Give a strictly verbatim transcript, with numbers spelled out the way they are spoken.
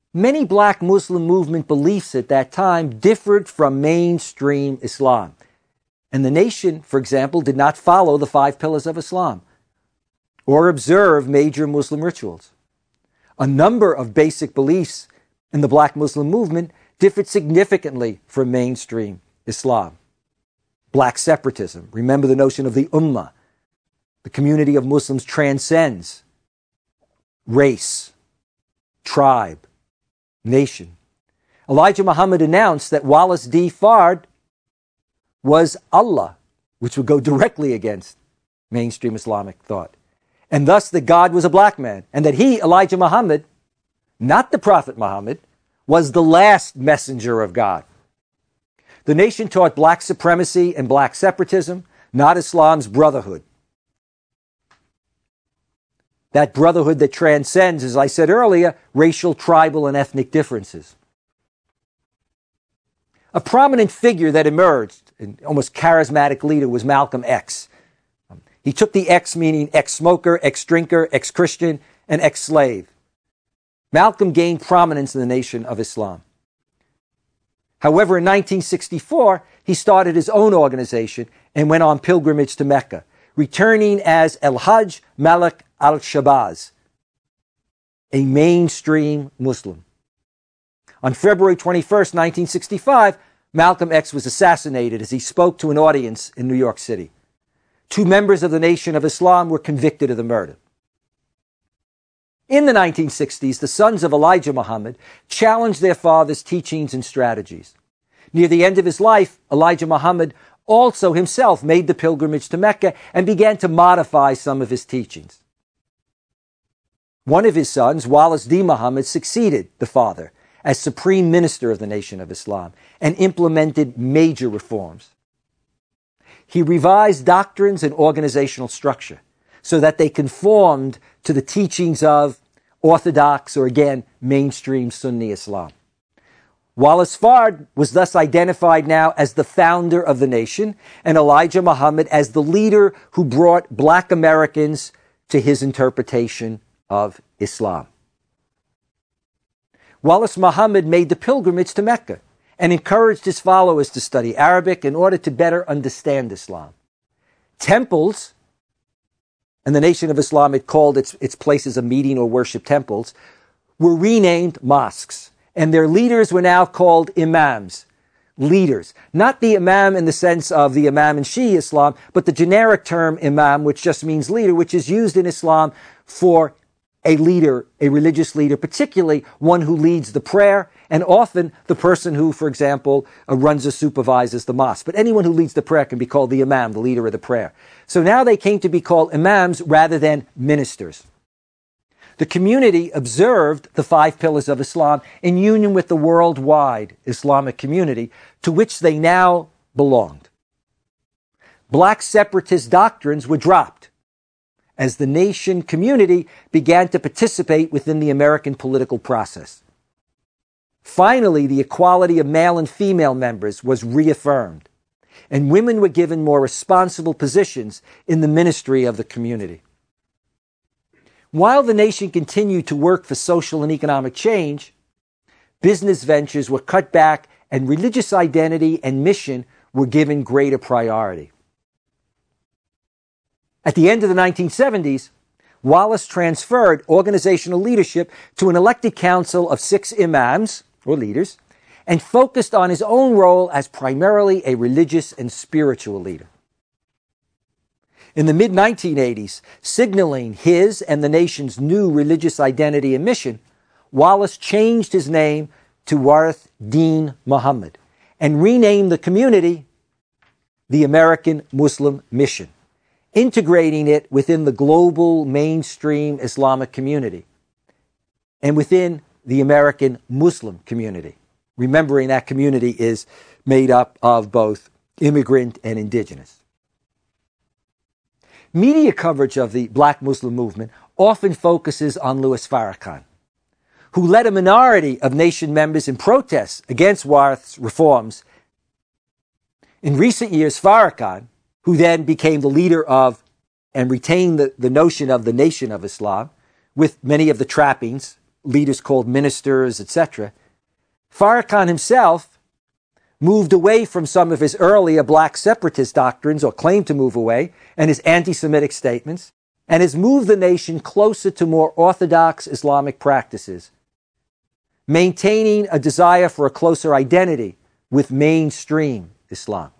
Many black Muslim movement beliefs at that time differed from mainstream Islam. And the nation, for example, did not follow the five pillars of Islam or observe major Muslim rituals. A number of basic beliefs in the black Muslim movement differed significantly from mainstream Islam. Black separatism. Remember the notion of the Ummah. The community of Muslims transcends race, tribe, nation. Elijah Muhammad announced that Wallace D. Fard was Allah, which would go directly against mainstream Islamic thought. And thus that God was a black man, and that he, Elijah Muhammad, not the Prophet Muhammad, was the last messenger of God. The nation taught black supremacy and black separatism, not Islam's brotherhood. That brotherhood that transcends, as I said earlier, racial, tribal, and ethnic differences. A prominent figure that emerged, an almost charismatic leader, was Malcolm X. He took the X meaning ex-smoker, ex-drinker, ex-Christian, and ex-slave. Malcolm gained prominence in the Nation of Islam. However, in nineteen sixty-four, he started his own organization and went on pilgrimage to Mecca, returning as El-Hajj Malik al-Shabazz, a mainstream Muslim. On February twenty-first, nineteen sixty-five, Malcolm X was assassinated as he spoke to an audience in New York City. Two members of the Nation of Islam were convicted of the murder. In the nineteen sixties, the sons of Elijah Muhammad challenged their father's teachings and strategies. Near the end of his life, Elijah Muhammad also himself made the pilgrimage to Mecca and began to modify some of his teachings. One of his sons, Wallace D. Muhammad, succeeded the father as supreme minister of the Nation of Islam and implemented major reforms. He revised doctrines and organizational structure so that they conformed to the teachings of orthodox or, again, mainstream Sunni Islam. Wallace Fard was thus identified now as the founder of the nation, and Elijah Muhammad as the leader who brought black Americans to his interpretation of Islam. Wallace Muhammad made the pilgrimage to Mecca and encouraged his followers to study Arabic in order to better understand Islam. Temples, and the Nation of Islam had called its, its places of meeting or worship temples, were renamed mosques, and their leaders were now called imams, leaders. Not the imam in the sense of the imam in Shia Islam, but the generic term imam, which just means leader, which is used in Islam for a leader, a religious leader, particularly one who leads the prayer, and often the person who, for example, uh, runs or supervises the mosque. But anyone who leads the prayer can be called the imam, the leader of the prayer. So now they came to be called imams rather than ministers. The community observed the five pillars of Islam in union with the worldwide Islamic community to which they now belonged. Black separatist doctrines were dropped as the nation community began to participate within the American political process. Finally, the equality of male and female members was reaffirmed, and women were given more responsible positions in the ministry of the community. While the nation continued to work for social and economic change, business ventures were cut back and religious identity and mission were given greater priority. At the end of the nineteen seventies, Wallace transferred organizational leadership to an elected council of six imams, or leaders, and focused on his own role as primarily a religious and spiritual leader. In the mid nineteen eighties, signaling his and the nation's new religious identity and mission, Wallace changed his name to Warith Deen Muhammad and renamed the community the American Muslim Mission, integrating it within the global mainstream Islamic community and within the American Muslim community. Remembering that community is made up of both immigrant and indigenous. Media coverage of the black Muslim movement often focuses on Louis Farrakhan, who led a minority of nation members in protests against Warith's reforms. In recent years, Farrakhan, who then became the leader of and retained the, the notion of the Nation of Islam, with many of the trappings leaders called ministers, et cetera. Farrakhan himself moved away from some of his earlier black separatist doctrines, or claimed to move away, and his anti-Semitic statements, and has moved the nation closer to more orthodox Islamic practices, maintaining a desire for a closer identity with mainstream Islam.